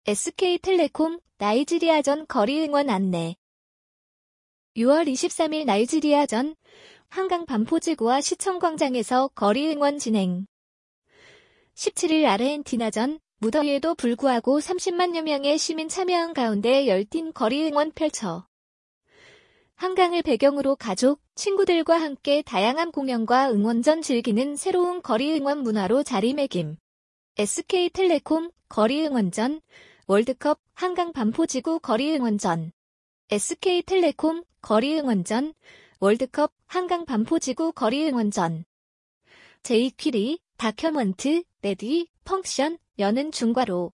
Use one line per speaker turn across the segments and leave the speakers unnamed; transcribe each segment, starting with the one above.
SK텔레콤 나이지리아전 거리 응원 안내. 6월 23일 나이지리아전 한강 반포지구와 시청광장에서 거리 응원 진행. 17일 아르헨티나전 무더위에도 불구하고 30만여 명의 시민 참여한 가운데 열띤 거리 응원 펼쳐 한강을 배경으로 가족, 친구들과 함께 다양한 공연과 응원전 즐기는 새로운 거리 응원 문화로 자리매김. SK텔레콤 거리 응원전 월드컵 한강 반포지구 거리 응원전. SK텔레콤 거리 응원전 월드컵 한강 반포지구 거리 응원전. 제이퀴리 다큐먼트 레디 펑션 여는 중괄호.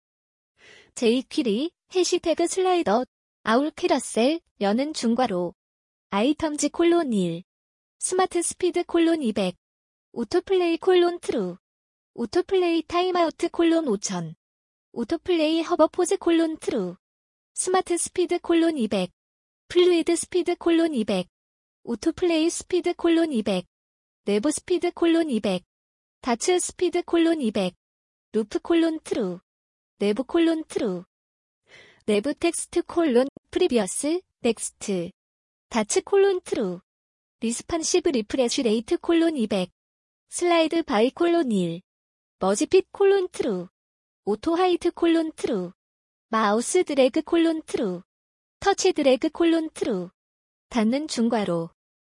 제이퀴리 해시태그 슬라이더 아울 캐러셀 여는 중괄호. 아이텀즈 콜론 1 스마트 스피드 콜론 200 오토플레이 콜론 트루 오토플레이 타임아우트 콜론 5000 오토플레이 허버포즈 콜론 트루 스마트 스피드 콜론 200 플루이드 스피드 콜론 200 오토플레이 스피드 콜론 200 내부 스피드 콜론 200 다츠 스피드 콜론 200 루프 콜론 트루 내부 콜론 트루 내부 텍스트 콜론 프리비어스 넥스트 다츠 콜론 트루 리스판시브 리프레쉬 레이트 콜론 200 슬라이드 바이 콜론 1 머지핏 콜론 트루 오토 하이트 콜론 트루 마우스 드래그 콜론 트루 터치 드래그 콜론 트루 닫는 중괄호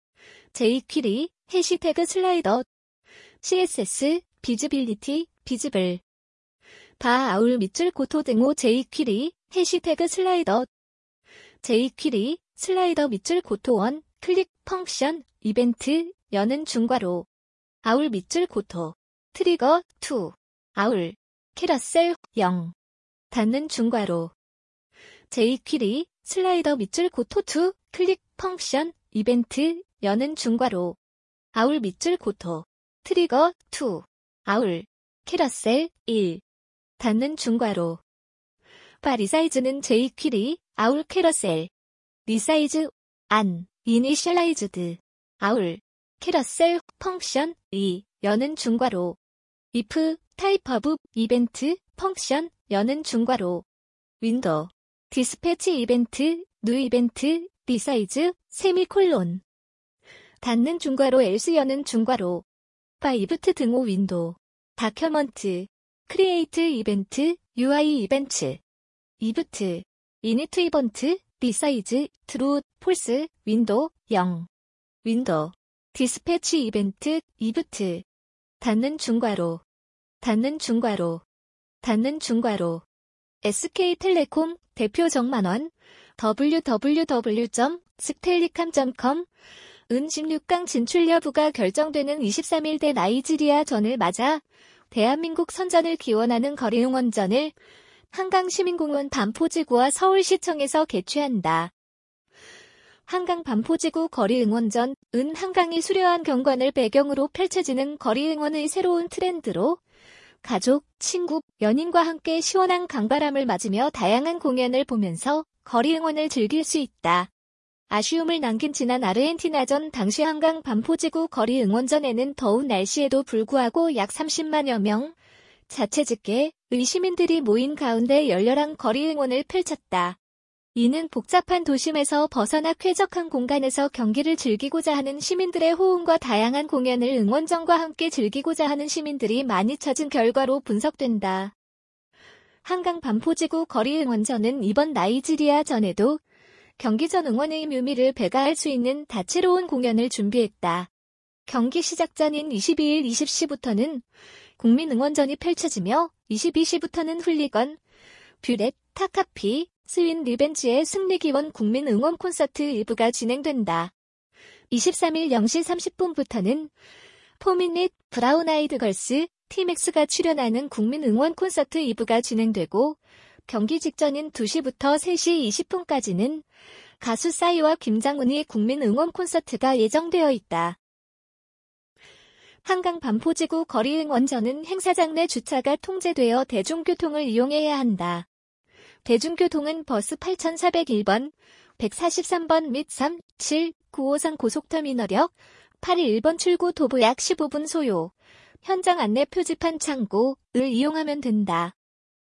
제이퀴리 해시태그 슬라이더 CSS 비즈빌리티 비즈블 바 아울 밑줄 고토 등호 제이퀴리 해시태그 슬라이더 제이퀴리 슬라이더 밑줄 고토 원 클릭 펑션 이벤트 여는 중괄호 아울 밑줄 고토 트리거 2 아울 캐러셀 0 닫는 중괄호 제이퀴리 슬라이더 밑줄 고토 2 클릭 펑션 이벤트 여는 중괄호 아울 밑줄 고토 트리거 2 아울 캐러셀 1 닫는 중괄호 바 리사이즈는 제이퀴리 아울 캐러셀 리사이즈 안 이니셜라이즈드 아울 캐러셀 펑션 2 여는 중괄호 if 타입 오브 이벤트 펑션 여는 중괄호 윈도우 디스패치 이벤트 뉴 이벤트 리사이즈 세미콜론 닫는 중괄호 else 여는 중괄호 바 이브트 등호 윈도우 다큐먼트 크리에이트 이벤트 UI 이벤트 이브트 이니트 이벤트 리사이즈 트루 폴스 윈도우 0 윈도우 디스패치 이벤트 이브트 닫는 중괄호 닫는 중괄호 닫는 중괄호 SK텔레콤 대표 정만원 www.stellicam.com 은 16강 진출 여부가 결정되는 23일 대 나이지리아전을 맞아 대한민국 선전을 기원하는 거리 응원전을 한강시민공원 반포지구와 서울시청에서 개최한다. 한강 반포지구 거리 응원전 은 한강이 수려한 경관을 배경으로 펼쳐지는 거리 응원의 새로운 트렌드로 가족, 친구, 연인과 함께 시원한 강바람을 맞으며 다양한 공연을 보면서 거리 응원을 즐길 수 있다. 아쉬움을 남긴 지난 아르헨티나전 당시 한강 반포지구 거리 응원전에는 더운 날씨에도 불구하고 약 30만여 명 자체직계의 시민들이 모인 가운데 열렬한 거리 응원을 펼쳤다. 이는 복잡한 도심에서 벗어나 쾌적한 공간에서 경기를 즐기고자 하는 시민들의 호응과 다양한 공연을 응원전과 함께 즐기고자 하는 시민들이 많이 찾은 결과로 분석된다. 한강 반포지구 거리 응원전은 이번 나이지리아전에도 경기 전 응원의 묘미를 배가할 수 있는 다채로운 공연을 준비했다. 경기 시작 전인 22일 20시부터는 국민 응원전이 펼쳐지며 22시부터는 훌리건, 뷰렛, 타카피, 스윈 리벤지의 승리기원 국민 응원 콘서트 일부가 진행된다. 23일 0시 30분부터는 포미닛, 브라운 아이드 걸스, 티맥스가 출연하는 국민 응원 콘서트 2부가 진행되고 경기 직전인 2시부터 3시 20분까지는 가수 싸이와 김장훈의 국민 응원 콘서트가 예정되어 있다. 한강 반포지구 거리 응원전은 행사장 내 주차가 통제되어 대중교통을 이용해야 한다. 대중교통은 버스 8401번, 143번 및 3, 7, 953 고속터미널역, 821번 출구 도보 약 15분 소요, 현장 안내 표지판 창고을 이용하면 된다.